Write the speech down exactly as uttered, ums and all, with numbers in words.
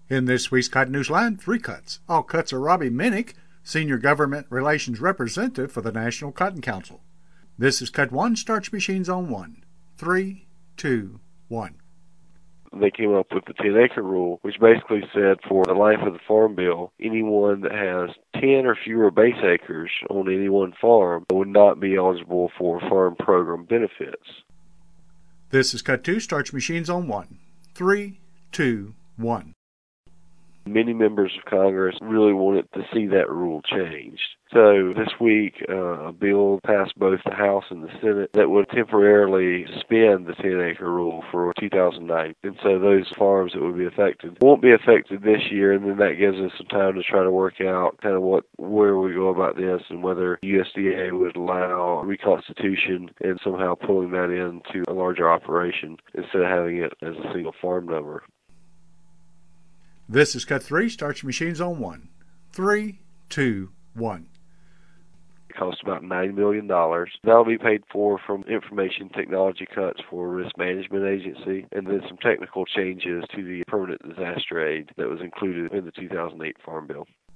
In this week's Cotton Newsline, three cuts. All cuts are Robbie Minnick, Senior Government Relations Representative for the National Cotton Council. This is Cut one, Starch Machines on one. Three, two, one. They came up with the ten-acre rule, which basically said for the life of the Farm Bill, anyone that has ten or fewer base acres on any one farm would not be eligible for farm program benefits. This is Cut two, Starch Machines on one. Three, two, one. Many members of Congress really wanted to see that rule changed. So this week, uh, a bill passed both the House and the Senate that would temporarily suspend the ten-acre rule for two thousand nine. And so those farms that would be affected won't be affected this year, and then that gives us some time to try to work out kind of what where we go about this and whether U S D A would allow reconstitution and somehow pulling that into a larger operation instead of having it as a single farm number. This is Cut three, Starch Machines on one. Three, two, one. It costs about nine million dollars. That'll be paid for from information technology cuts for Risk Management Agency, and then some technical changes to the permanent disaster aid that was included in the two thousand eight Farm Bill.